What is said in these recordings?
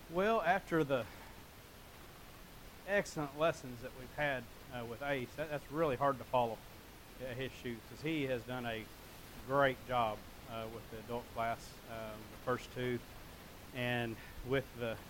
Well, after the excellent lessons that we've had with Ace, that's really hard to follow his shoes, because he has done a great job with the adult class, the first two, and with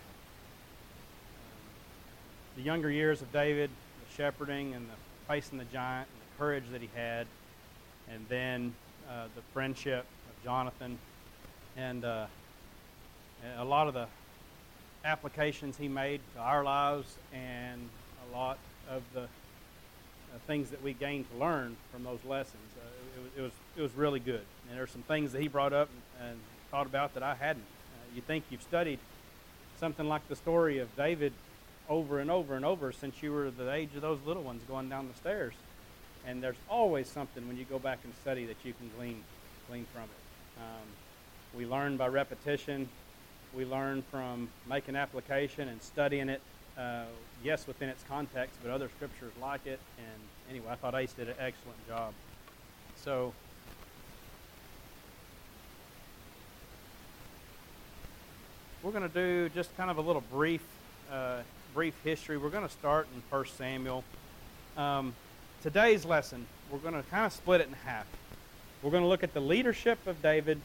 the younger years of David, the shepherding and the facing the giant and the courage that he had, and then the friendship of Jonathan, and a lot of the applications he made to our lives, and a lot of the things that we gained to learn from those lessons. It was really good. And there's some things that he brought up and thought about that I hadn't. You think you've studied something like the story of David over and over and over since you were the age of those little ones going down the stairs. And there's always something when you go back and study that you can glean from it. We learn by repetition. We learn from making application and studying it, yes, within its context, but other scriptures like it. And anyway, I thought Ace did an excellent job. So, we're going to do just kind of a little brief history. We're going to start in 1 Samuel. Today's lesson, we're going to kind of split it in half. We're going to look at the leadership of David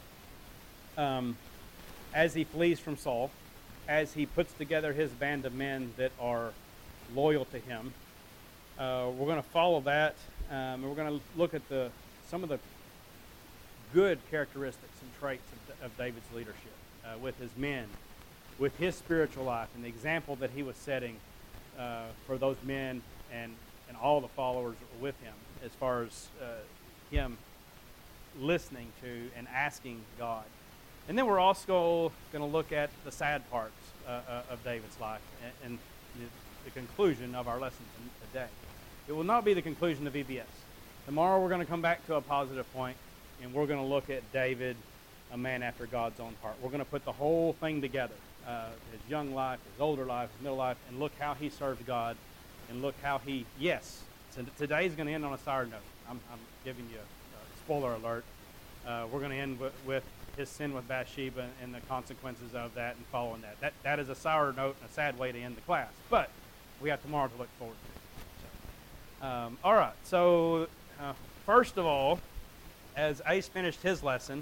as he flees from Saul, as he puts together his band of men that are loyal to him. We're going to follow that, and we're going to look at some of the good characteristics and traits of David's leadership with his men, with his spiritual life, and the example that he was setting for those men and all the followers that were with him, as far as him listening to and asking God. And then we're also going to look at the sad parts of David's life and the conclusion of our lesson today. It will not be the conclusion of VBS. Tomorrow we're going to come back to a positive point, and we're going to look at David, a man after God's own heart. We're going to put the whole thing together, his young life, his older life, his middle life, and look how he served God, and look how he, yes, today's going to end on a sour note. I'm giving you a spoiler alert. We're going to end with his sin with Bathsheba and the consequences of that and following that. That is a sour note and a sad way to end the class. But we have tomorrow to look forward to. All right. So first of all, as Ace finished his lesson,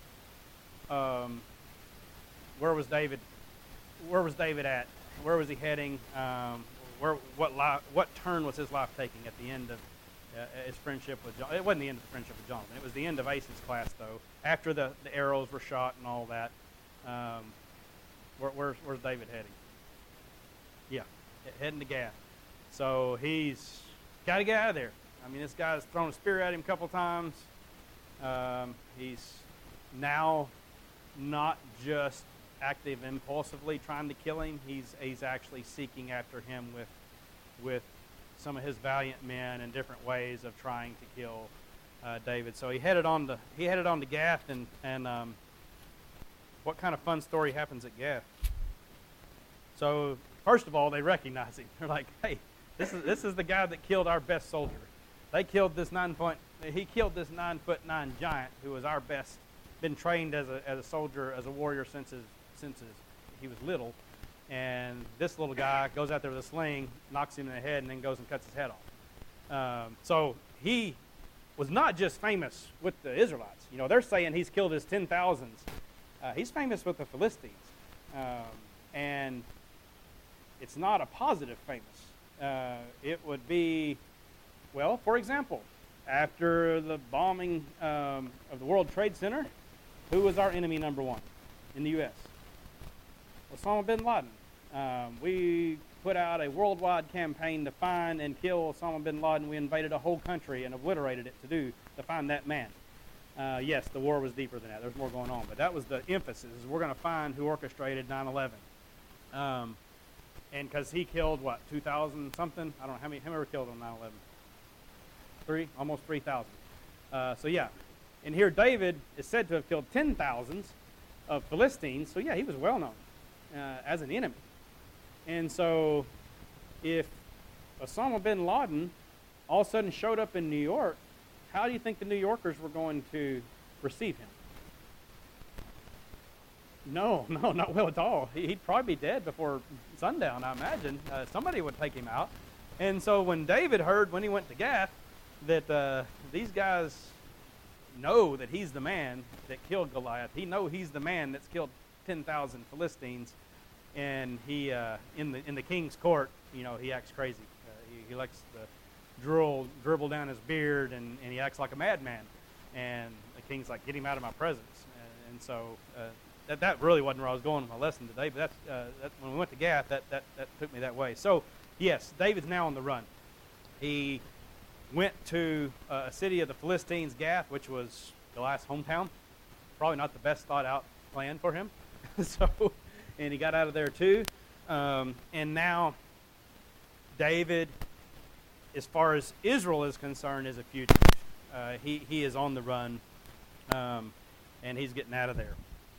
where was David? Where was David at? Where was he heading? What turn was his life taking at the end of his friendship with Jonathan? It wasn't the end of the friendship with Jonathan. It was the end of Ace's class, though. After the arrows were shot and all that, where's David heading? Yeah, heading to Gath. So he's got to get out of there. I mean, this guy's thrown a spear at him a couple times. He's now not just active impulsively trying to kill him. He's actually seeking after him with some of his valiant men in different ways of trying to kill David. So he headed on to Gath, and what kind of fun story happens at Gath? So first of all, they recognize him. They're like, "Hey, this is the guy that killed our best soldier. He killed this 9'9" giant who was our best, been trained as a soldier, as a warrior since he was little." And this little guy goes out there with a sling, knocks him in the head, and then goes and cuts his head off. So he was not just famous with the Israelites. You know, they're saying he's killed his 10,000s. He's famous with the Philistines. And it's not a positive famous. It would be, well, for example, after the bombing of the World Trade Center, who was our enemy number one in the U.S.? Osama bin Laden. We put out a worldwide campaign to find and kill Osama bin Laden. We invaded a whole country and obliterated it to find that man. Yes, the war was deeper than that. There's more going on, but that was the emphasis. We're going to find who orchestrated 9/11. And because he killed, 2,000 something? I don't know how many were killed on 9/11. Almost 3,000. So yeah, and here David is said to have killed 10,000s of Philistines. So yeah, he was well known as an enemy. And so if Osama bin Laden all of a sudden showed up in New York, how do you think the New Yorkers were going to receive him? No, no, not well at all. He'd probably be dead before sundown, I imagine. Somebody would take him out. And so when David heard, when he went to Gath, that these guys know that he's the man that killed Goliath. He know he's the man that's killed 10,000 Philistines. And he, in the king's court, he acts crazy. He likes to dribble down his beard, and he acts like a madman. And the king's like, get him out of my presence. And so that really wasn't where I was going with my lesson today, but that's when we went to Gath, that took me that way. So, yes, David's now on the run. He went to a city of the Philistines, Gath, which was Goliath's hometown. Probably not the best thought out plan for him. And he got out of there too. And now David, as far as Israel is concerned, is a fugitive. He is on the run, and he's getting out of there.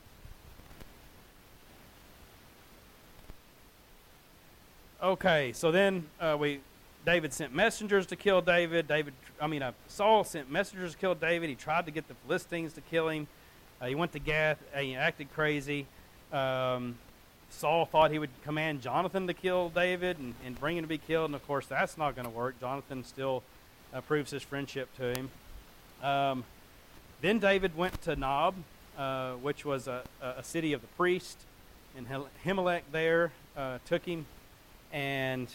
Okay, so then David sent messengers to kill David. Saul sent messengers to kill David. He tried to get the Philistines to kill him. He went to Gath. He acted crazy. Saul thought he would command Jonathan to kill David and bring him to be killed, and of course that's not going to work. Jonathan still proves his friendship to him. Then David went to Nob, which was a city of the priest, and Ahimelech there took him, and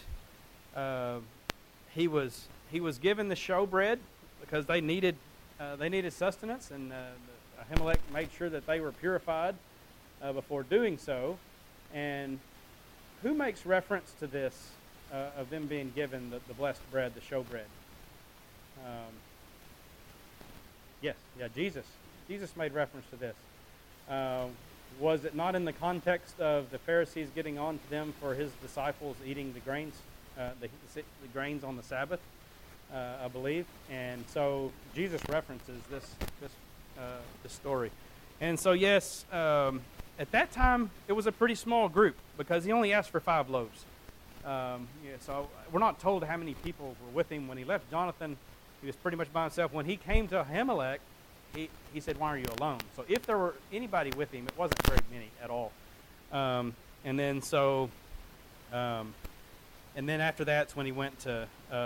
he was given the showbread because they needed sustenance, and Ahimelech made sure that they were purified before doing so. And who makes reference to this of them being given the blessed bread, the showbread? Jesus. Jesus made reference to this. Was it not in the context of the Pharisees getting on to them for his disciples eating the grains, the grains on the Sabbath, I believe? And so Jesus references this story. And so yes, at that time it was a pretty small group because he only asked for 5 loaves. So we're not told how many people were with him when he left Jonathan. He was pretty much by himself. When he came to Ahimelech, he said, "Why are you alone?" So if there were anybody with him, it wasn't very many at all. And then after that's when he went to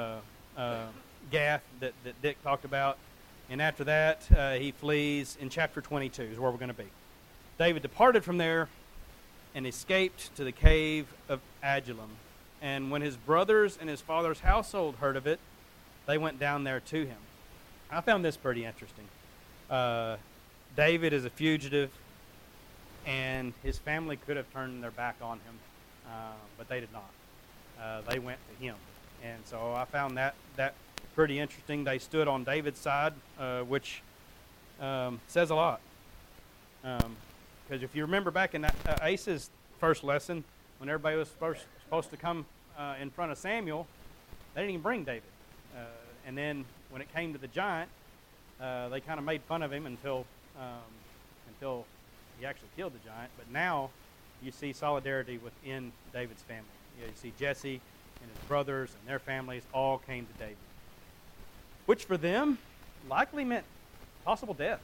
Gath that Dick talked about. And after that, he flees in chapter 22 is where we're going to be. David departed from there and escaped to the cave of Adullam. And when his brothers and his father's household heard of it, they went down there to him. I found this pretty interesting. David is a fugitive, and his family could have turned their back on him, but they did not. They went to him. And so I found that pretty interesting. They stood on David's side, which says a lot. Because if you remember back in Asa's first lesson, when everybody was supposed to come in front of Samuel, they didn't even bring David. And then when it came to the giant, they kind of made fun of him until he actually killed the giant. But now you see solidarity within David's family. You see Jesse and his brothers and their families all came to David, which for them likely meant possible death.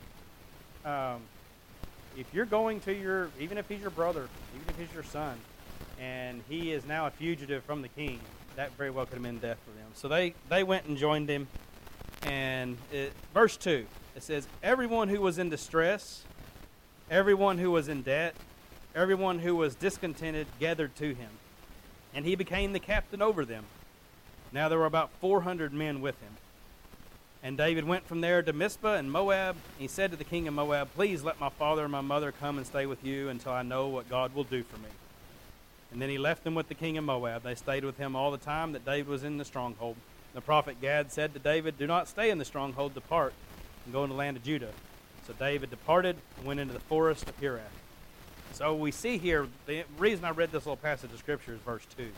If you're going to even if he's your brother, even if he's your son, and he is now a fugitive from the king, that very well could have been death for them. So they went and joined him. And verse 2, it says, everyone who was in distress, everyone who was in debt, everyone who was discontented gathered to him, and he became the captain over them. Now there were about 400 men with him. And David went from there to Mizpah in Moab. He said to the king of Moab, "Please let my father and my mother come and stay with you until I know what God will do for me." And then he left them with the king of Moab. They stayed with him all the time that David was in the stronghold. The prophet Gad said to David, "Do not stay in the stronghold, depart and go into the land of Judah." So David departed and went into the forest of Hirath. So we see here, the reason I read this little passage of Scripture is verse 2.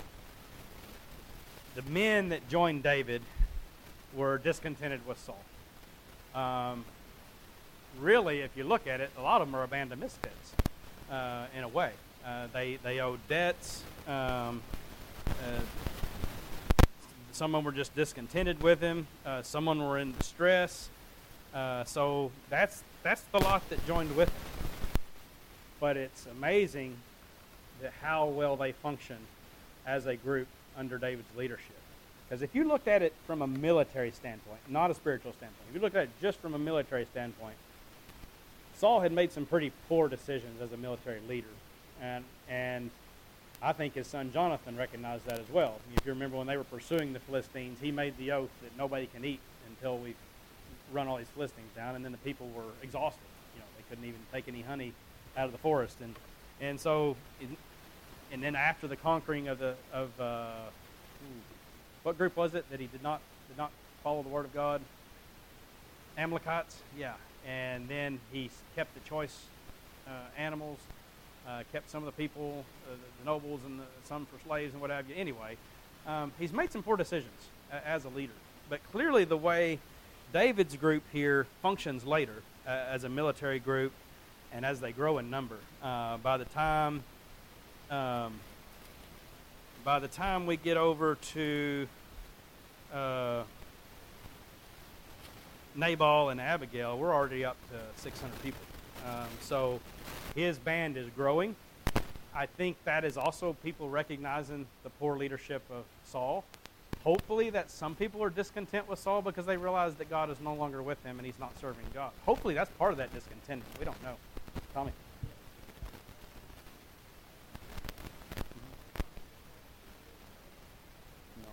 The men that joined David were discontented with Saul. Really, if you look at it, a lot of them are a band of misfits in a way. They owed debts. Some of them were just discontented with him. Some of them were in distress. So that's the lot that joined with him. but it's amazing how well they function as a group under David's leadership. Because if you looked at it from a military standpoint, not a spiritual standpoint, if you look at it just from a military standpoint, Saul had made some pretty poor decisions as a military leader. And I think his son Jonathan recognized that as well. If you remember when they were pursuing the Philistines, he made the oath that nobody can eat until we run all these Philistines down, and then the people were exhausted. They couldn't even take any honey out of the forest. And so, and then after the conquering of what group was it that he did not follow the word of God? Amalekites, yeah. And then he kept the choice animals, kept some of the people, the nobles, and some for slaves and what have you. Anyway, he's made some poor decisions as a leader. But clearly the way David's group here functions later as a military group and as they grow in number, by the time we get over to Nabal and Abigail, we're already up to 600 people. So his band is growing. I think that is also people recognizing the poor leadership of Saul. Hopefully that some people are discontent with Saul because they realize that God is no longer with him and he's not serving God. Hopefully that's part of that discontent. We don't know. Tommy? No.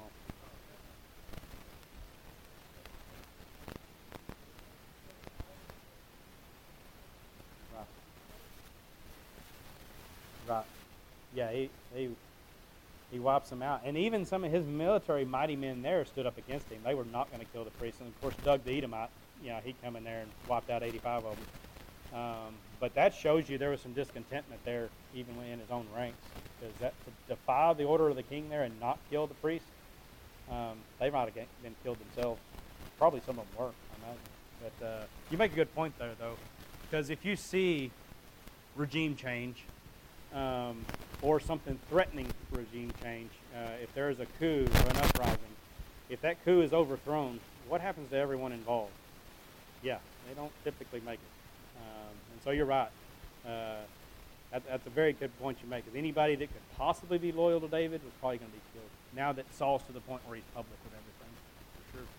Right. Yeah, he wipes them out. And even some of his military mighty men there stood up against him. They were not going to kill the priests. And, of course, Doug the Edomite, he'd come in there and wiped out 85 of them. But that shows you there was some discontentment there, even in his own ranks. Because to defy the order of the king there and not kill the priests, they might have been killed themselves. Probably some of them were, I imagine. But you make a good point there, though. Because if you see regime change, or something threatening regime change, if there is a coup or an uprising, if that coup is overthrown, what happens to everyone involved? Yeah, they don't typically make it. And so you're right. That's a very good point you make. Because anybody that could possibly be loyal to David was probably going to be killed. Now that Saul's to the point where he's public with everything,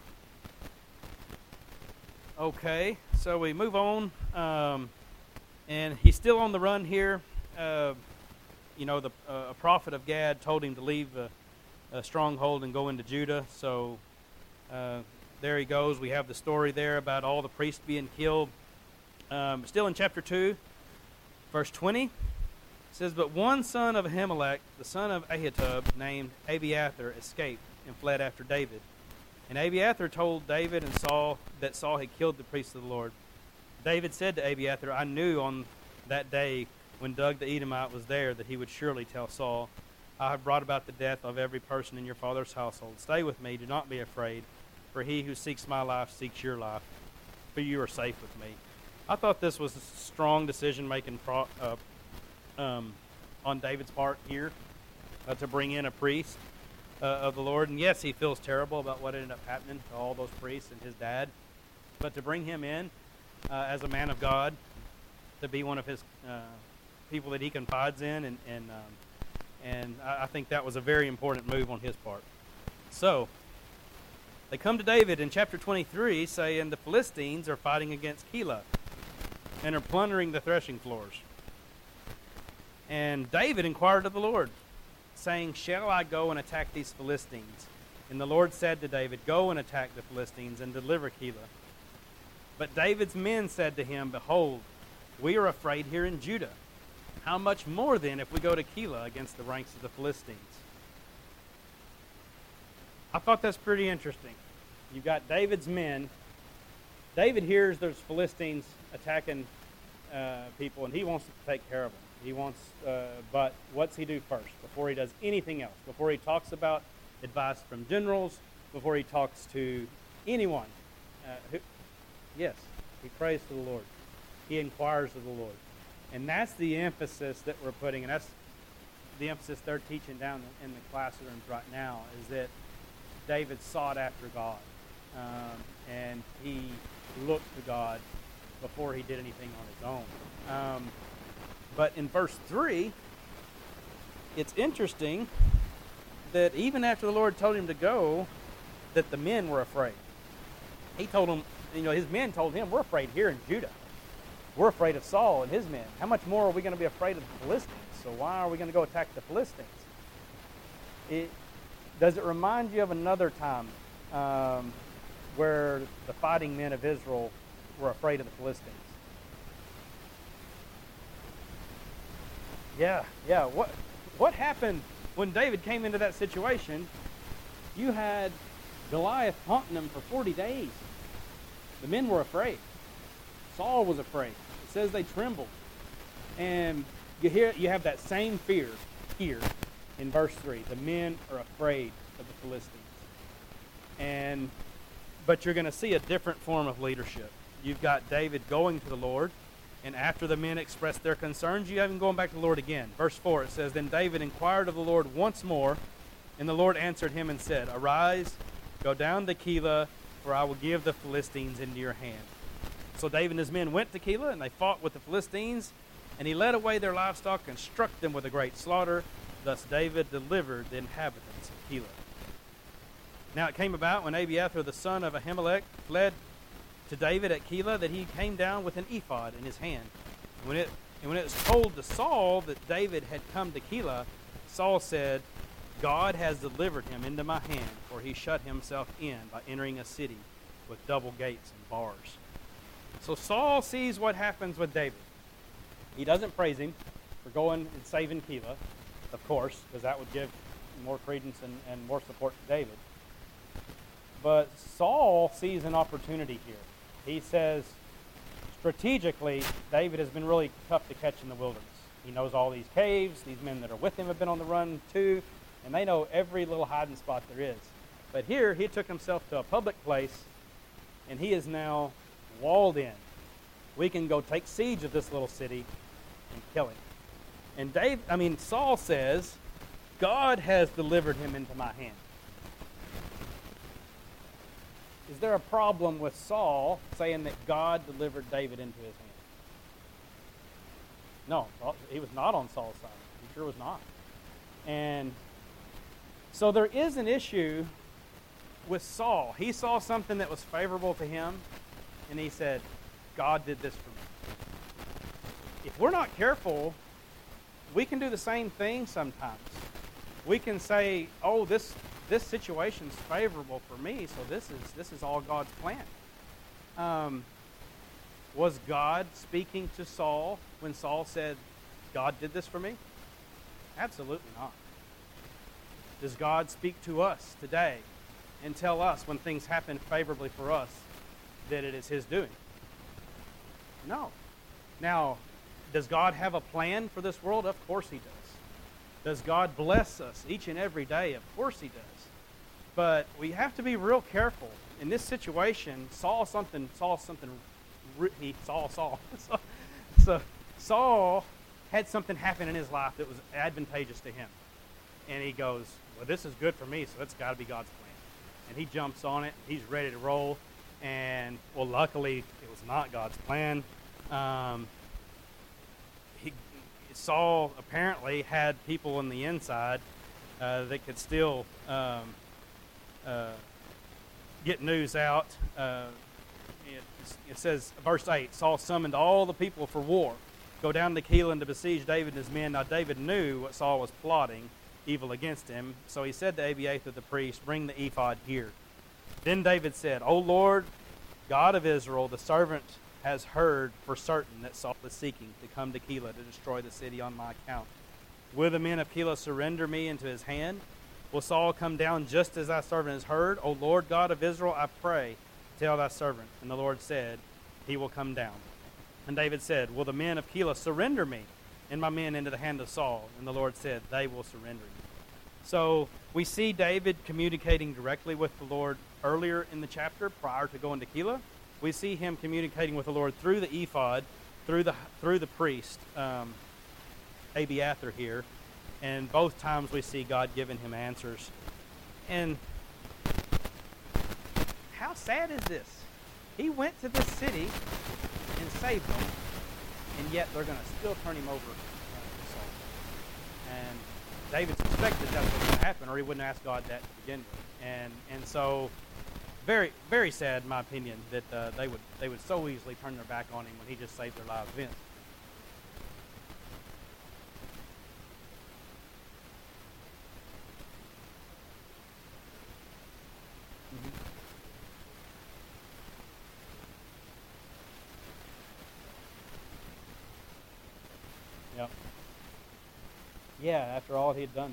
for sure. Okay, so we move on. And he's still on the run here. A prophet of Gad told him to leave a stronghold and go into Judah. So there he goes. We have the story there about all the priests being killed. Still in chapter 2, verse 20, it says, "But one son of Ahimelech, the son of Ahitub, named Abiathar, escaped and fled after David. And Abiathar told David and Saul that Saul had killed the priests of the Lord. David said to Abiathar, I knew on that day when Doug the Edomite was there that he would surely tell Saul, I have brought about the death of every person in your father's household. Stay with me, do not be afraid, for he who seeks my life seeks your life, for you are safe with me." I thought this was a strong decision-making on David's part here to bring in a priest of the Lord. And yes, he feels terrible about what ended up happening to all those priests and his dad, but to bring him in as a man of God, to be one of his people that he confides in, and I think that was a very important move on his part. So they come to David in chapter 23 saying the Philistines are fighting against Keilah and are plundering the threshing floors. And David inquired of the Lord, saying, "Shall I go and attack these Philistines?" And the Lord said to David, "Go and attack the Philistines and deliver Keilah." But David's men said to him, "Behold, we are afraid here in Judah. How much more then if we go to Keilah against the ranks of the Philistines?" I thought that's pretty interesting. You've got David's men. David hears there's Philistines attacking people, and he wants to take care of them. He wants, but what's he do first before he does anything else? Before he talks about advice from generals, before he talks to anyone, yes, he prays to the Lord. He inquires of the Lord. And that's the emphasis that we're putting, and that's the emphasis they're teaching down in the classrooms right now, is that David sought after God, and he looked to God before he did anything on his own. But in verse 3, it's interesting that even after the Lord told him to go, that the men were afraid. He told them, his men told him, we're afraid here in Judah. We're afraid of Saul and his men. How much more are we going to be afraid of the Philistines? So why are we going to go attack the Philistines? Does it remind you of another time where the fighting men of Israel were afraid of the Philistines? Yeah. What happened when David came into that situation? You had Goliath haunting them for 40 days. The men were afraid. Saul was afraid. It says they trembled. And you have that same fear here in verse 3. The men are afraid of the Philistines. But you're going to see a different form of leadership. You've got David going to the Lord, and after the men expressed their concerns, you have him going back to the Lord again. Verse 4, it says, Then David inquired of the Lord once more, and the Lord answered him and said, Arise, go down to Keilah, for I will give the Philistines into your hand. So David and his men went to Keilah, and they fought with the Philistines, and he led away their livestock and struck them with a great slaughter. Thus David delivered the inhabitants of Keilah. Now it came about when Abiathar the son of Ahimelech fled to David at Keilah that he came down with an ephod in his hand. And when it was told to Saul that David had come to Keilah, Saul said, God has delivered him into my hand, for he shut himself in by entering a city with double gates and bars. So Saul sees what happens with David. He doesn't praise him for going and saving Keilah, of course, because that would give more credence and more support to David. But Saul sees an opportunity here. He says, strategically, David has been really tough to catch in the wilderness. He knows all these caves. These men that are with him have been on the run too, and they know every little hiding spot there is. But here, he took himself to a public place, and he is now walled in. We can go take siege of this little city and kill him. And Saul says, God has delivered him into my hand. Is there a problem with Saul saying that God delivered David into his hand? No, he was not on Saul's side. He sure was not. And so there is an issue with Saul. He saw something that was favorable to him, and he said, God did this for me. If we're not careful, we can do the same thing sometimes. We can say, oh, this situation's favorable for me, so this is all God's plan. Was God speaking to Saul when Saul said, God did this for me? Absolutely not. Does God speak to us today and tell us when things happen favorably for us that it is His doing? No. Now, does God have a plan for this world? Of course He does. Does God bless us each and every day? Of course He does. But we have to be real careful. In this situation, Saul had something happen in his life that was advantageous to him. And he goes, well, this is good for me, so it's got to be God's plan. And he jumps on it. He's ready to roll. And, well, luckily, it was not God's plan. Saul apparently had people on the inside that could still get news out. It says, verse 8, Saul summoned all the people for war. Go down to Keilah and to besiege David and his men. Now David knew what Saul was plotting evil against him. So he said to Abiathar the priest, bring the ephod here. Then David said, O Lord, God of Israel, the servant has heard for certain that Saul is seeking to come to Keilah to destroy the city on my account. Will the men of Keilah surrender me into his hand? Will Saul come down just as thy servant has heard? O Lord God of Israel, I pray, tell thy servant. And the Lord said, he will come down. And David said, will the men of Keilah surrender me and my men into the hand of Saul? And the Lord said, they will surrender you. So we see David communicating directly with the Lord earlier in the chapter prior to going to Keilah. We see him communicating with the Lord through the ephod, through the priest, Abiathar here. And both times we see God giving him answers. And how sad is this? He went to this city and saved them, and yet they're going to still turn him over David suspected that's what was going to happen, or he wouldn't ask God that to begin with. And so, very, very sad, in my opinion, that they would so easily turn their back on him when he just saved their lives. Vince. Mm-hmm. Yep. Yeah, after all he had done.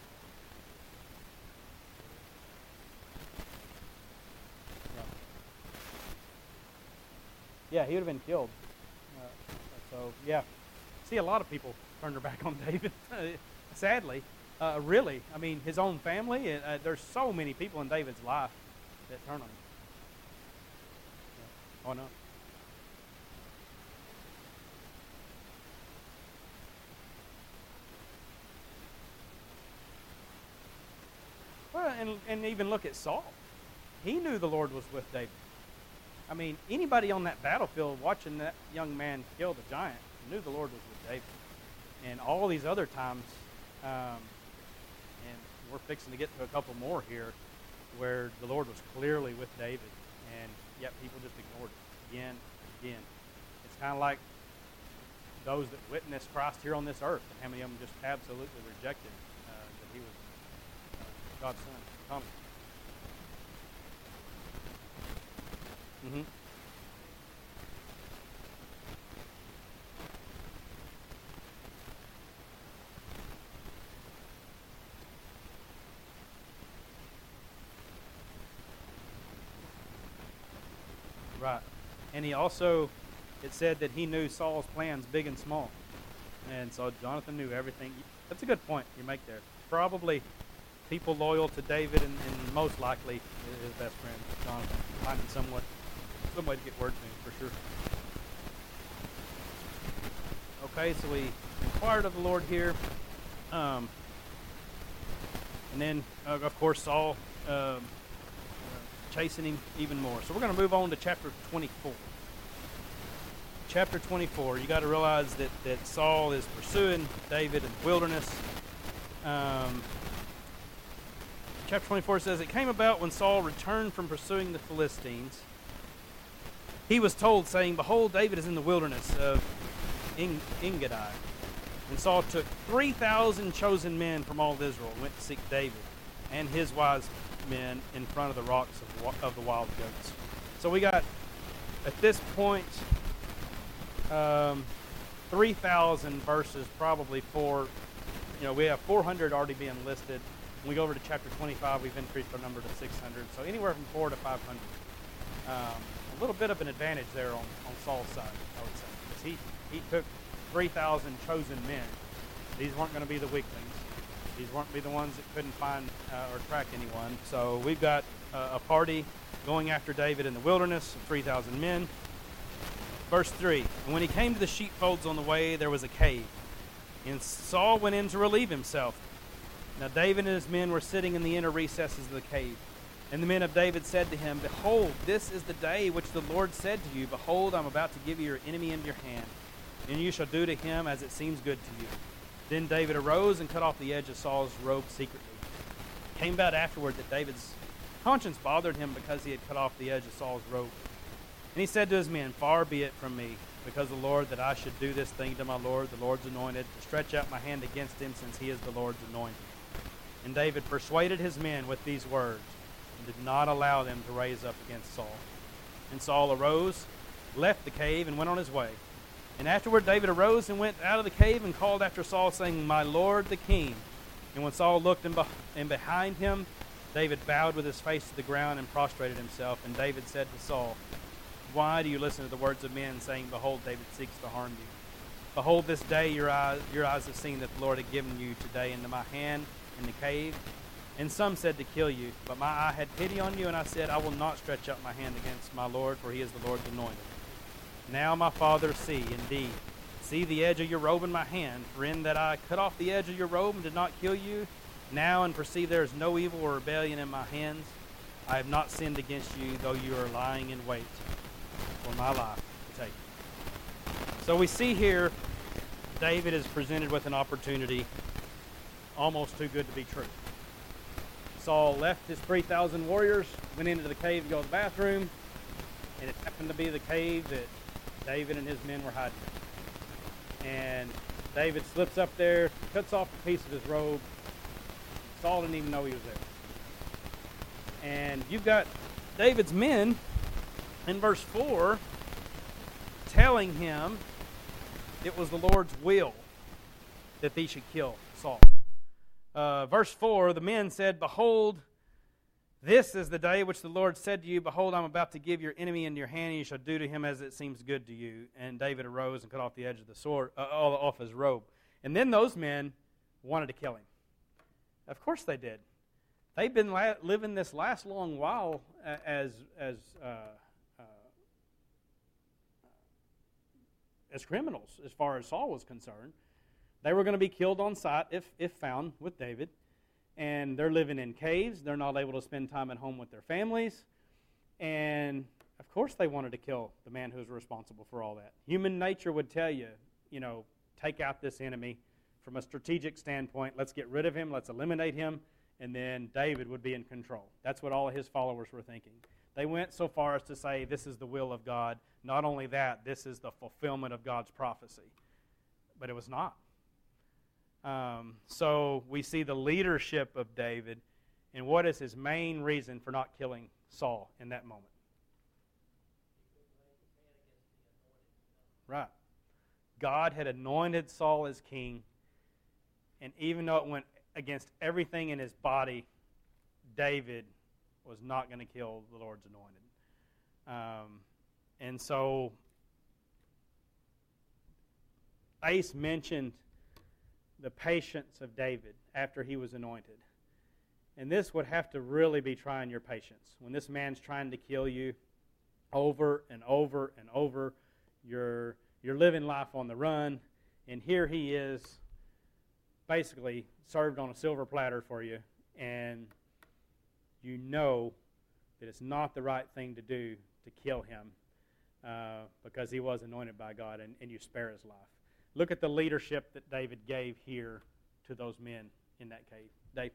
Yep. Yeah, he would have been killed. So, yeah. See, a lot of people turn their back on David, sadly. Really, I mean, his own family. There's so many people in David's life that turn on him. Yeah. Oh, no. Well, and even look at Saul. He knew the Lord was with David. I mean, anybody on that battlefield watching that young man kill the giant knew the Lord was with David. And all these other times, and we're fixing to get to a couple more here, where the Lord was clearly with David, and yet people just ignored it again and again. It's kind of like those that witnessed Christ here on this earth, and how many of them just absolutely rejected that he was God's son. Thomas. Mm-hmm. Right. And he also, it said that he knew Saul's plans, big and small. And so Jonathan knew everything. That's a good point you make there. Probably people loyal to David, and most likely his best friend, Jonathan, finding some way to get word to him for sure. Okay, so we inquired of the Lord here. And then, of course, Saul chasing him even more. So we're going to move on to chapter 24. Chapter 24, you got to realize that Saul is pursuing David in the wilderness. Chapter 24 says, "It came about when Saul returned from pursuing the Philistines, he was told, saying, Behold, David is in the wilderness of Engedi. And Saul took 3,000 chosen men from all of Israel and went to seek David and his wise men in front of the rocks of the wild goats." So we got, at this point, 3,000 versus probably we have 400 already being listed. When we go over to chapter 25, we've increased our number to 600. So anywhere from 400 to 500. A little bit of an advantage there on Saul's side, I would say. Because he took 3,000 chosen men. These weren't going to be the weaklings. These weren't be the ones that couldn't find or track anyone. So we've got a party going after David in the wilderness of 3,000 men. Verse 3, "And when he came to the sheepfolds on the way, there was a cave. And Saul went in to relieve himself. Now David and his men were sitting in the inner recesses of the cave. And the men of David said to him, Behold, this is the day which the Lord said to you, Behold, I am about to give you your enemy into your hand, and you shall do to him as it seems good to you. Then David arose and cut off the edge of Saul's robe secretly. It came about afterward that David's conscience bothered him because he had cut off the edge of Saul's robe. And he said to his men, Far be it from me, because the Lord, that I should do this thing to my Lord, the Lord's anointed, to stretch out my hand against him, since he is the Lord's anointed. And David persuaded his men with these words, and did not allow them to raise up against Saul. And Saul arose, left the cave, and went on his way. And afterward David arose and went out of the cave and called after Saul, saying, My Lord the king. And when Saul looked and behind him, David bowed with his face to the ground and prostrated himself. And David said to Saul, Why do you listen to the words of men, saying, Behold, David seeks to harm you? Behold, this day your eyes have seen that the Lord had given you today into my hand in the cave. And some said to kill you, but my eye had pity on you, and I said, I will not stretch out my hand against my Lord, for he is the Lord's anointed. Now, my father, see the edge of your robe in my hand, for in that I cut off the edge of your robe and did not kill you, now and perceive there is no evil or rebellion in my hands. I have not sinned against you, though you are lying in wait for my life to take. So we see here, David is presented with an opportunity almost too good to be true. Saul left his 3,000 warriors, went into the cave to go to the bathroom, and it happened to be the cave that David and his men were hiding in. And David slips up there, cuts off a piece of his robe. Saul didn't even know he was there. And you've got David's men in verse 4 telling him it was the Lord's will that he should kill Saul. Verse 4, the men said, "Behold, this is the day which the Lord said to you, Behold, I'm about to give your enemy into your hand, and you shall do to him as it seems good to you." And David arose and cut off the edge of the sword, off his robe. And then those men wanted to kill him. Of course they did. They've been living this last long while as criminals, as far as Saul was concerned. They were going to be killed on sight if found with David. And they're living in caves. They're not able to spend time at home with their families. And, of course, they wanted to kill the man who's responsible for all that. Human nature would tell you, take out this enemy from a strategic standpoint. Let's get rid of him. Let's eliminate him. And then David would be in control. That's what all of his followers were thinking. They went so far as to say, this is the will of God. Not only that, this is the fulfillment of God's prophecy. But it was not. So we see the leadership of David, and what is his main reason for not killing Saul in that moment? Right. God had anointed Saul as king, and even though it went against everything in his body, David was not going to kill the Lord's anointed. And so Ace mentioned the patience of David after he was anointed. And this would have to really be trying your patience. When this man's trying to kill you over and over and over, you're living life on the run, and here he is basically served on a silver platter for you, and you know that it's not the right thing to do to kill him because he was anointed by God, and you spare his life. Look at the leadership that David gave here to those men in that cave. Dave?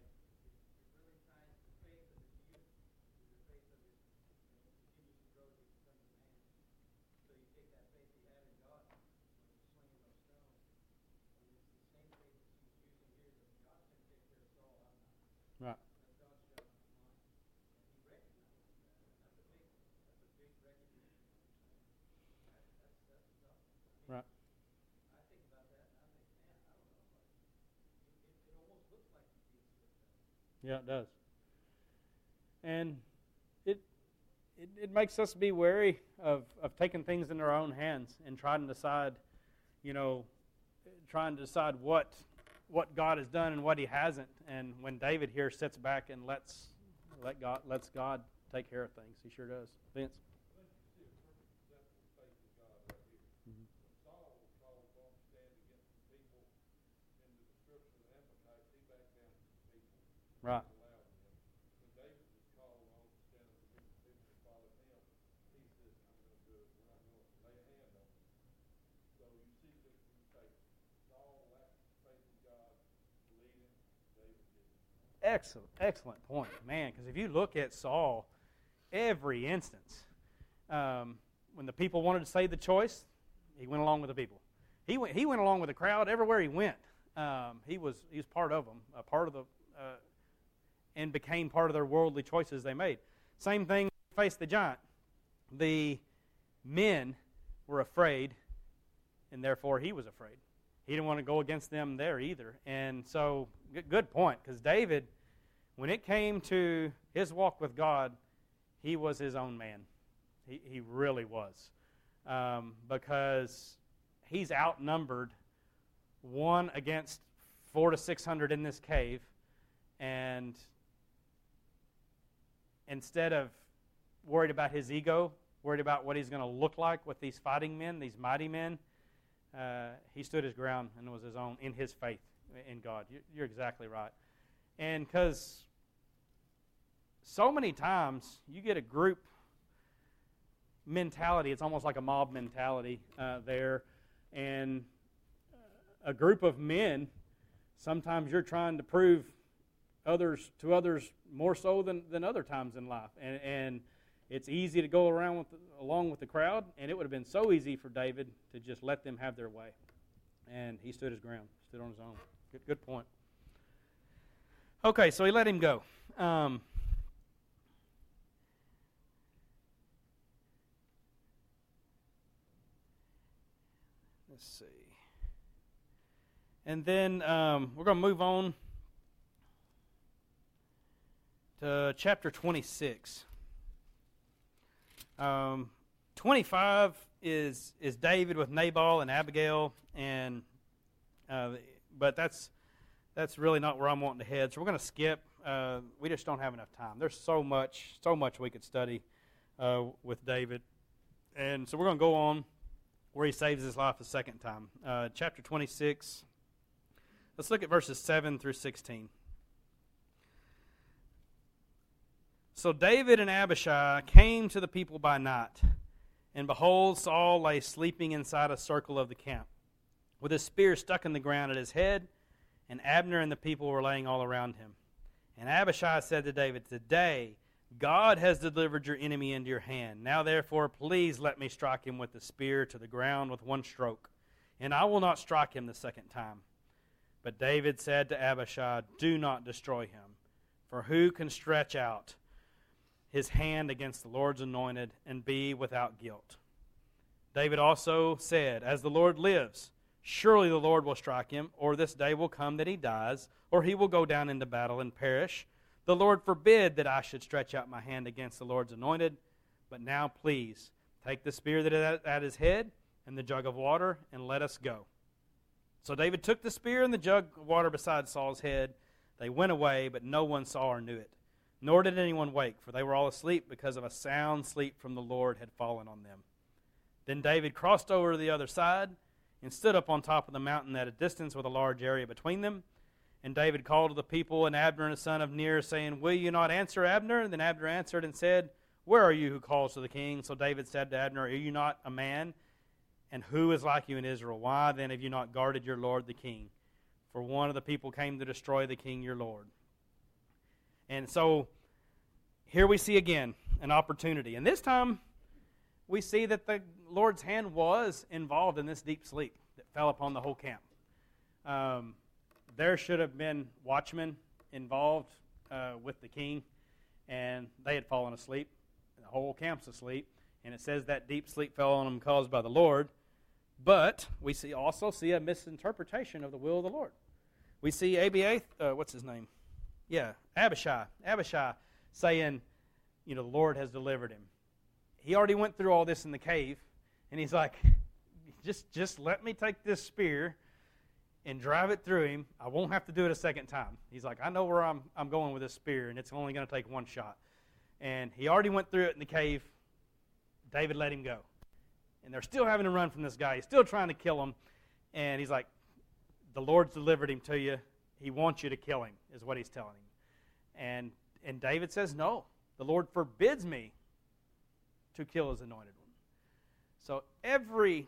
Right. Right. Yeah, it does. And it makes us be wary of taking things in our own hands and trying to decide, what God has done and what he hasn't. And when David here sits back and lets God take care of things, he sure does. Vince? Right. Excellent point, man. Because if you look at Saul, every instance, when the people wanted to say the choice, he went along with the people. He went along with the crowd everywhere he went. He was part of them, and became part of their worldly choices they made. Same thing faced the giant. The men were afraid, and therefore he was afraid. He didn't want to go against them there either. And so, good point, because David, when it came to his walk with God, he was his own man. He really was. Because he's outnumbered 1 against 400 to 600 in this cave, and instead of worried about his ego, worried about what he's going to look like with these fighting men, these mighty men, he stood his ground and was his own in his faith in God. You're exactly right. And because so many times you get a group mentality, it's almost like a mob mentality there, and a group of men Sometimes you're trying to prove to others more so than other times in life. And it's easy to go along with the crowd, and it would have been so easy for David to just let them have their way. And he stood his ground, stood on his own. Good point. Okay, so he let him go. Let's see. And then we're going to move on to chapter 26. 25 is David with Nabal and Abigail, and but that's really not where I'm wanting to head. So we're going to skip. We just don't have enough time. There's so much we could study with David, and so we're going to go on where he saves his life a second time. Chapter 26. Let's look at verses 7 through 16. So David and Abishai came to the people by night, and behold, Saul lay sleeping inside a circle of the camp, with his spear stuck in the ground at his head, and Abner and the people were laying all around him. And Abishai said to David, "Today God has delivered your enemy into your hand. Now therefore, please let me strike him with the spear to the ground with one stroke, and I will not strike him the second time." But David said to Abishai, "Do not destroy him, for who can stretch out his hand against the Lord's anointed and be without guilt?" David also said, "As the Lord lives, surely the Lord will strike him, or this day will come that he dies, or he will go down into battle and perish. The Lord forbid that I should stretch out my hand against the Lord's anointed. But now please, take the spear that is at his head and the jug of water, and let us go." So David took the spear and the jug of water beside Saul's head. They went away, but no one saw or knew it. Nor did anyone wake, for they were all asleep, because of a sound sleep from the Lord had fallen on them. Then David crossed over to the other side and stood up on top of the mountain at a distance with a large area between them. And David called to the people and Abner the son of Ner, saying, "Will you not answer, Abner?" And then Abner answered and said, "Where are you who calls to the king?" So David said to Abner, "Are you not a man? And who is like you in Israel? Why then have you not guarded your lord the king? For one of the people came to destroy the king your lord." And so here we see again an opportunity. And this time we see that the Lord's hand was involved in this deep sleep that fell upon the whole camp. There should have been watchmen involved with the king, and they had fallen asleep. The whole camp's asleep, and it says that deep sleep fell on them caused by the Lord. But we also see a misinterpretation of the will of the Lord. We see Abishai saying, the Lord has delivered him. He already went through all this in the cave, and he's like, just let me take this spear and drive it through him. I won't have to do it a second time. He's like, I know where I'm going with this spear, and it's only going to take one shot. And he already went through it in the cave. David let him go. And they're still having to run from this guy. He's still trying to kill him. And he's like, the Lord's delivered him to you. He wants you to kill him, is what he's telling him. And David says, no, the Lord forbids me to kill his anointed one. So every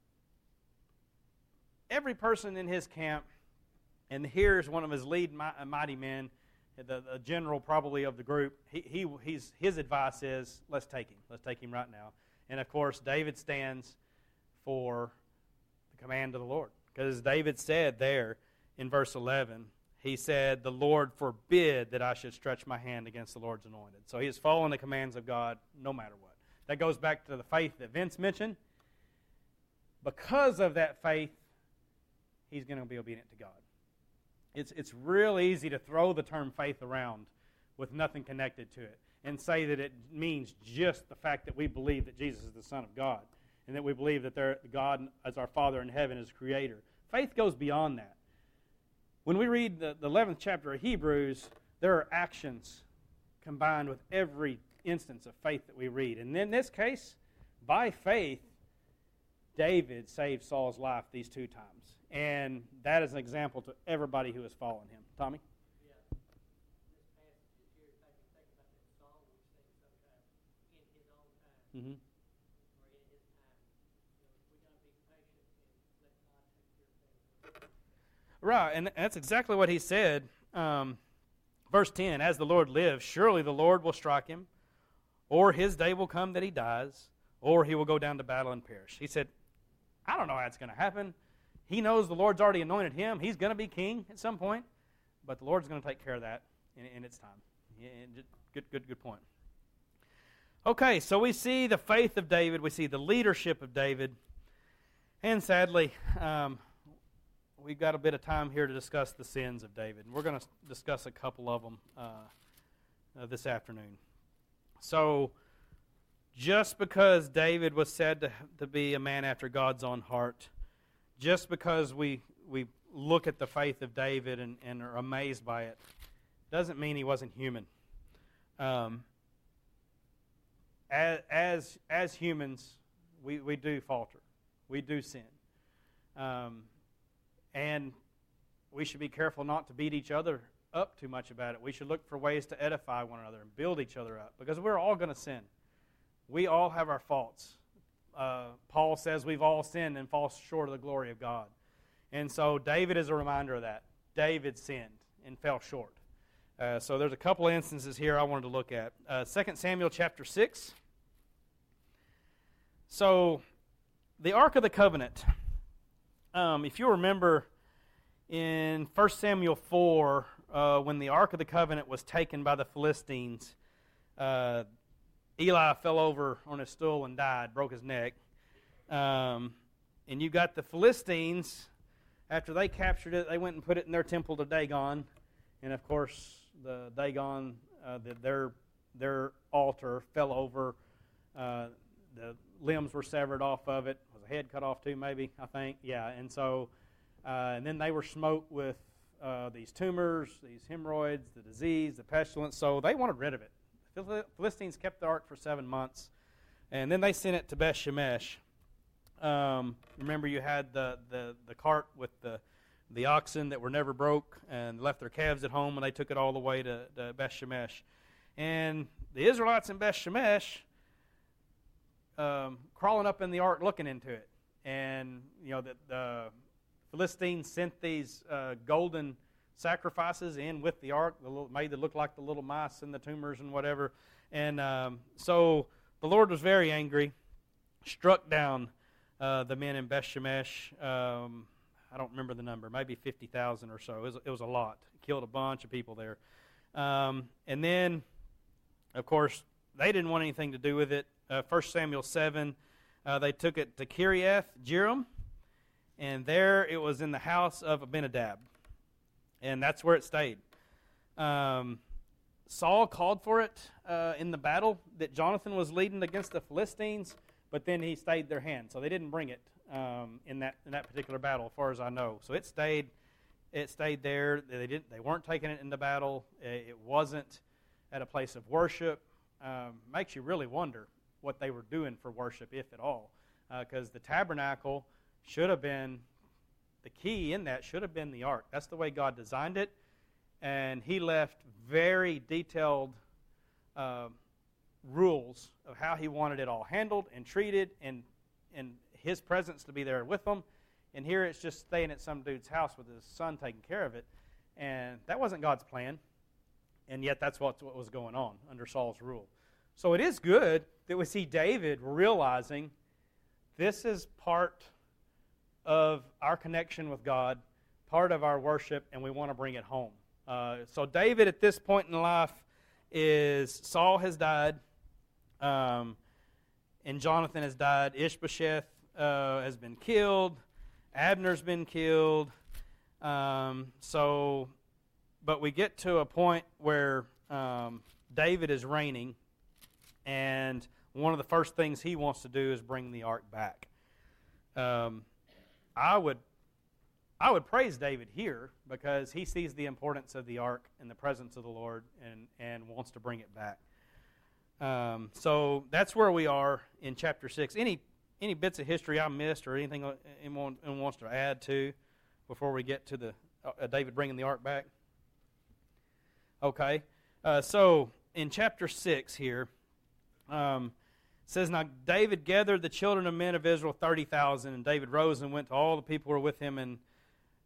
person in his camp, and here's one of his lead mighty men, the general probably of the group, his advice is, let's take him. Let's take him right now. And of course, David stands for the command of the Lord. Because David said there in verse 11, he said, the Lord forbid that I should stretch my hand against the Lord's anointed. So he is following the commands of God no matter what. That goes back to the faith that Vince mentioned. Because of that faith, he's going to be obedient to God. It's real easy to throw the term faith around with nothing connected to it and say that it means just the fact that we believe that Jesus is the Son of God and that we believe that God as our Father in heaven is Creator. Faith goes beyond that. When we read the 11th chapter of Hebrews, there are actions combined with every instance of faith that we read. And in this case, by faith, David saved Saul's life these two times. And that is an example to everybody who has followed him. Tommy? Yeah. This passage is here, if I can think about that song we sing sometimes, in his own time, or in his time. We got to be patient and let God take care of things. Right, and that's exactly what he said. Verse 10, as the Lord lives, surely the Lord will strike him, or his day will come that he dies, or he will go down to battle and perish. He said, I don't know how it's going to happen. He knows the Lord's already anointed him. He's going to be king at some point, but the Lord's going to take care of that in its time. Good point. Okay, so we see the faith of David. We see the leadership of David. And sadly, we've got a bit of time here to discuss the sins of David. We're going to discuss a couple of them this afternoon. So, just because David was said to be a man after God's own heart, just because we look at the faith of David and are amazed by it, doesn't mean he wasn't human. As humans, we do falter. We do sin. And we should be careful not to beat each other up too much about it. We should look for ways to edify one another and build each other up, because we're all going to sin. We all have our faults. Paul says we've all sinned and fall short of the glory of God. And so David is a reminder of that. David sinned and fell short. So there's a couple of instances here I wanted to look at. 2 Samuel chapter 6. So the Ark of the Covenant. If you remember in 1 Samuel 4, when the Ark of the Covenant was taken by the Philistines, Eli fell over on his stool and died, broke his neck. And you got the Philistines, after they captured it, they went and put it in their temple to Dagon. And of course, the Dagon, their altar fell over. The limbs were severed off of it. Was a head cut off too, maybe, I think. Yeah, and so, and then they were smote with these tumors, these hemorrhoids, the disease, the pestilence. So they wanted rid of it. The Philistines kept the ark for 7 months, and then they sent it to Beth Shemesh. Remember, you had the cart with the oxen that were never broke and left their calves at home, and they took it all the way to Beth Shemesh. And the Israelites in Beth Shemesh crawling up in the ark looking into it. And, you know, the Philistines sent these golden sacrifices in with the ark, made that look like the little mice and the tumors and whatever. And so the Lord was very angry, struck down the men in Beth Shemesh. I don't remember the number, maybe 50,000 or so. It was a lot. Killed a bunch of people there. And then, of course, they didn't want anything to do with it. 1 Samuel 7, they took it to Kiriath Jearim, and there it was in the house of Abinadab. And that's where it stayed. Saul called for it in the battle that Jonathan was leading against the Philistines, but then he stayed their hand. So they didn't bring it in that particular battle, as far as I know. So it stayed there. They weren't taking it into battle. It wasn't at a place of worship. Makes you really wonder what they were doing for worship, if at all, because the tabernacle should have been. The key in that should have been the ark. That's the way God designed it. And he left very detailed rules of how he wanted it all handled and treated, and his presence to be there with them. And here it's just staying at some dude's house with his son taking care of it. And that wasn't God's plan. And yet that's what was going on under Saul's rule. So it is good that we see David realizing this is part of our connection with God, part of our worship, and we want to bring it home. So David at this point in life Saul has died, and Jonathan has died. Ishbosheth has been killed. Abner's been killed. But we get to a point where David is reigning, and one of the first things he wants to do is bring the ark back. I would praise David here because he sees the importance of the ark and the presence of the Lord and wants to bring it back. So that's where we are in chapter 6. Any bits of history I missed or anything anyone wants to add to before we get to the David bringing the ark back? Okay. So in chapter 6 here, it says, now David gathered the children of men of Israel 30,000, and David rose and went to all the people who were with him, and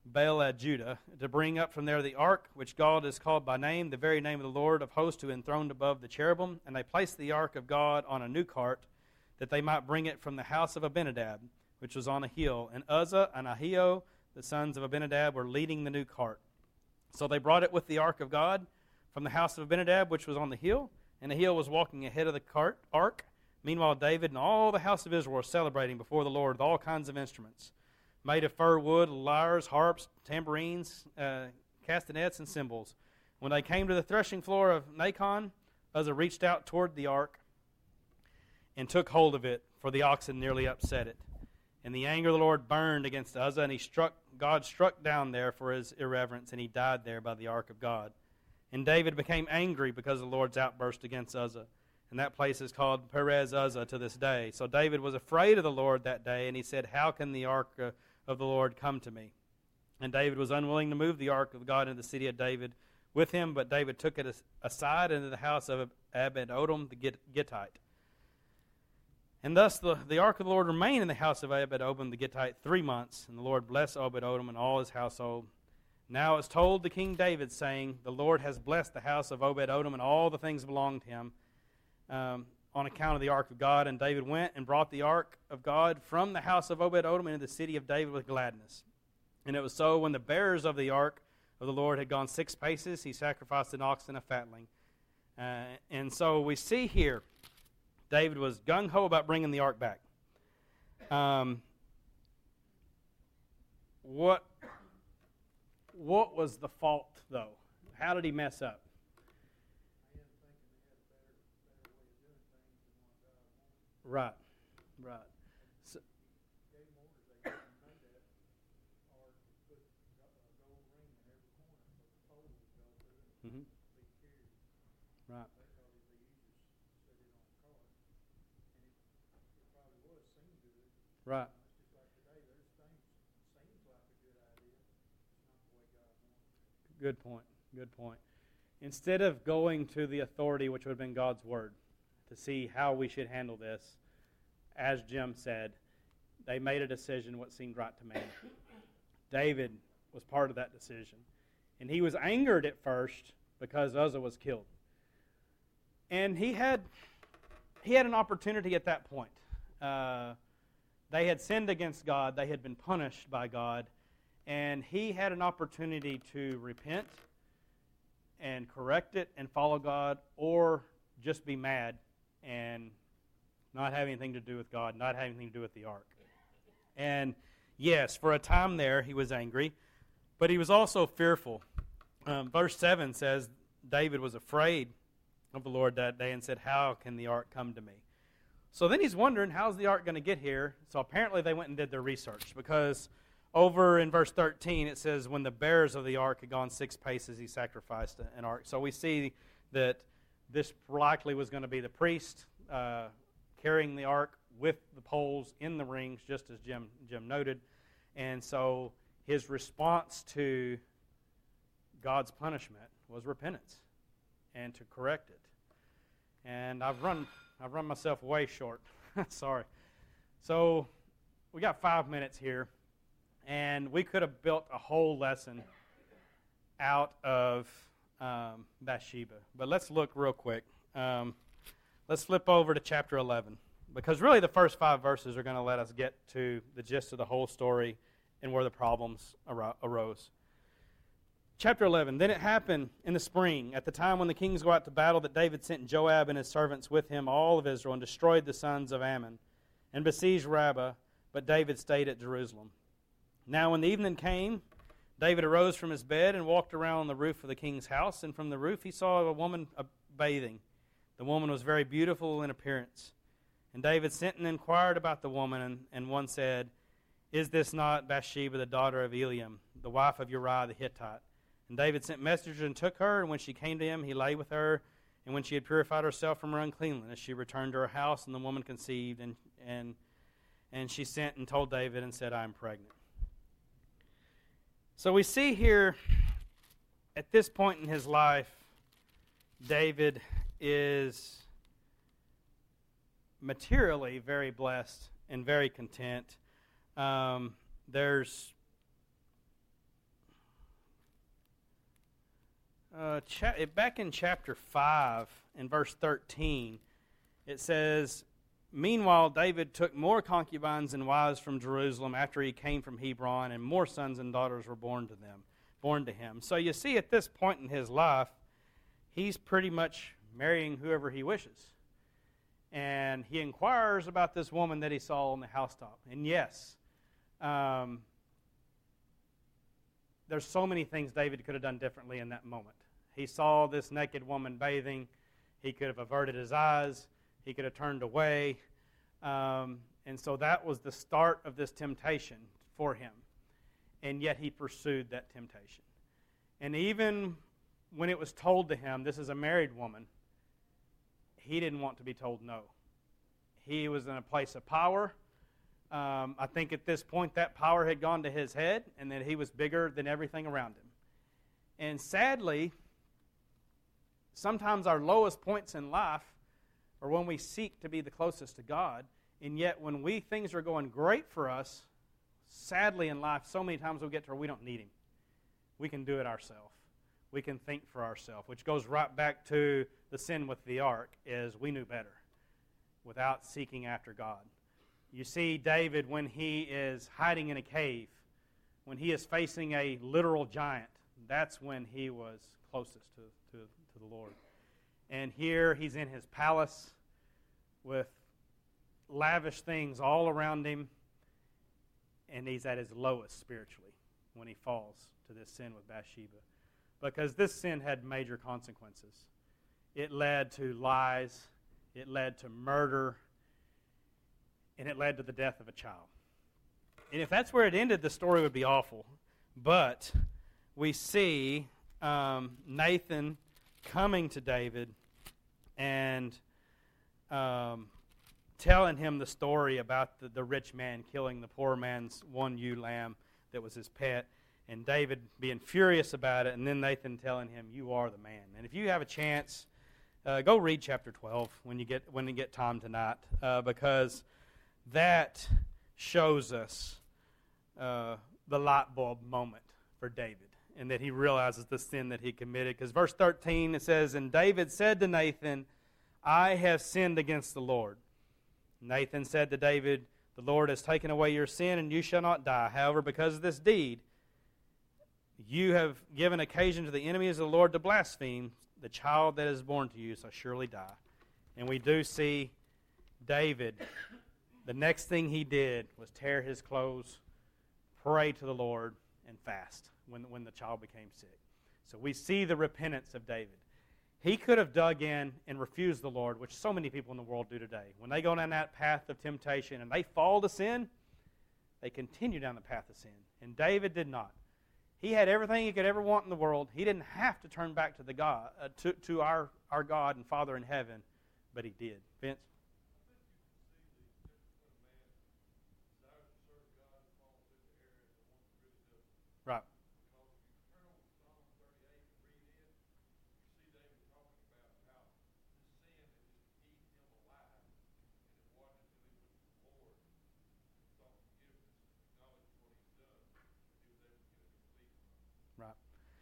Baal-Judah, to bring up from there the ark, which God has called by name, the very name of the Lord of hosts, who enthroned above the cherubim. And they placed the ark of God on a new cart, that they might bring it from the house of Abinadab, which was on a hill. And Uzzah and Ahio, the sons of Abinadab, were leading the new cart. So they brought it with the ark of God from the house of Abinadab, which was on the hill. And Ahio was walking ahead of the ark. Meanwhile, David and all the house of Israel were celebrating before the Lord with all kinds of instruments, made of fir wood, lyres, harps, tambourines, castanets, and cymbals. When they came to the threshing floor of Nacon, Uzzah reached out toward the ark and took hold of it, for the oxen nearly upset it. And the anger of the Lord burned against Uzzah, and God struck down there for his irreverence, and he died there by the ark of God. And David became angry because of the Lord's outburst against Uzzah. And that place is called Perez Uzzah to this day. So David was afraid of the Lord that day, and he said, "How can the ark of the Lord come to me?" And David was unwilling to move the ark of God into the city of David with him, but David took it aside into the house of Obed-Edom the Gittite. And thus the ark of the Lord remained in the house of Obed-Edom the Gittite 3 months, and the Lord blessed Obed-Edom and all his household. Now it was told to King David, saying, "The Lord has blessed the house of Obed-Edom and all the things belonging to him, on account of the ark of God." And David went and brought the ark of God from the house of Obed-Edom into the city of David with gladness. And it was so, when the bearers of the ark of the Lord had gone 6 paces, he sacrificed an ox and a fatling. And so we see here, David was gung-ho about bringing the ark back. What was the fault, though? How did he mess up? Right. So, mm-hmm. Right. Right. Good point. Instead of going to the authority, which would have been God's word, to see how we should handle this, as Jim said, they made a decision what seemed right to man. David was part of that decision. And he was angered at first because Uzzah was killed. And he had an opportunity at that point. They had sinned against God. They had been punished by God. And he had an opportunity to repent and correct it and follow God, or just be mad and not have anything to do with God, not have anything to do with the ark. And yes, for a time there, he was angry, but he was also fearful. Verse 7 says, David was afraid of the Lord that day and said, "How can the ark come to me?" So then he's wondering, how's the ark going to get here? So apparently they went and did their research, because over in verse 13 it says, when the bearers of the ark had gone 6 paces, he sacrificed an ark. So we see that this likely was going to be the priest carrying the ark with the poles in the rings, just as Jim noted. And so his response to God's punishment was repentance and to correct it. And I've run myself way short. Sorry. So we got 5 minutes here, and we could have built a whole lesson out of Bathsheba. But let's look real quick. Let's flip over to chapter 11, because really the first 5 verses are going to let us get to the gist of the whole story and where the problems arose. Chapter 11, then it happened in the spring, at the time when the kings go out to battle, that David sent Joab and his servants with him, all of Israel, and destroyed the sons of Ammon, and besieged Rabbah, but David stayed at Jerusalem. Now when the evening came, David arose from his bed and walked around on the roof of the king's house, and from the roof he saw a woman bathing. The woman was very beautiful in appearance. And David sent and inquired about the woman, and one said, "Is this not Bathsheba, the daughter of Eliam, the wife of Uriah the Hittite?" And David sent messengers and took her, and when she came to him, he lay with her. And when she had purified herself from her uncleanness, she returned to her house, and the woman conceived. And she sent and told David and said, "I am pregnant." So we see here, at this point in his life, David is materially very blessed and very content. There's Back in chapter 5, in verse 13, it says, "Meanwhile, David took more concubines and wives from Jerusalem after he came from Hebron, and more sons and daughters were born to him." So you see, at this point in his life, he's pretty much marrying whoever he wishes. And he inquires about this woman that he saw on the housetop. And yes, there's so many things David could have done differently in that moment. He saw this naked woman bathing. He could have averted his eyes. He could have turned away. And so that was the start of this temptation for him. And yet he pursued that temptation. And even when it was told to him, this is a married woman, he didn't want to be told no. He was in a place of power. I think at this point that power had gone to his head and that he was bigger than everything around him. And sadly, sometimes our lowest points in life are when we seek to be the closest to God, and yet when things are going great for us, sadly in life, so many times we get to where we don't need Him. We can do it ourselves. We can think for ourselves, which goes right back to the sin with the ark, is we knew better without seeking after God. You see David when he is hiding in a cave, when he is facing a literal giant, that's when he was closest to the Lord. And here he's in his palace with lavish things all around him, and he's at his lowest spiritually when he falls to this sin with Bathsheba. Because this sin had major consequences. It led to lies, it led to murder, and it led to the death of a child. And if that's where it ended, the story would be awful. But we see Nathan coming to David and telling him the story about the rich man killing the poor man's one ewe lamb that was his pet, and David being furious about it, and then Nathan telling him, "You are the man." And if you have a chance, go read chapter 12 when you get time tonight, because that shows us the light bulb moment for David, and that he realizes the sin that he committed. Because verse 13, it says, "And David said to Nathan, I have sinned against the Lord. Nathan said to David, the Lord has taken away your sin, and you shall not die. However, because of this deed, you have given occasion to the enemies of the Lord to blaspheme. The child that is born to you shall surely die." And we do see David, the next thing he did was tear his clothes, pray to the Lord, and fast when the child became sick. So we see the repentance of David. He could have dug in and refused the Lord, which so many people in the world do today. When they go down that path of temptation and they fall to sin, they continue down the path of sin. And David did not. He had everything he could ever want in the world. He didn't have to turn back to the God, to our God and Father in heaven, but he did. Vince? Right. Right.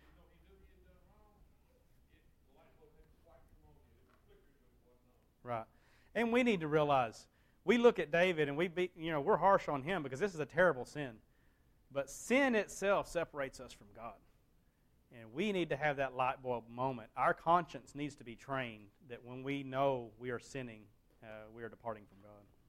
Right. And we need to realize, we look at David and we're harsh on him because this is a terrible sin. But sin itself separates us from God. And we need to have that light bulb moment. Our conscience needs to be trained that when we know we are sinning, we are departing from God.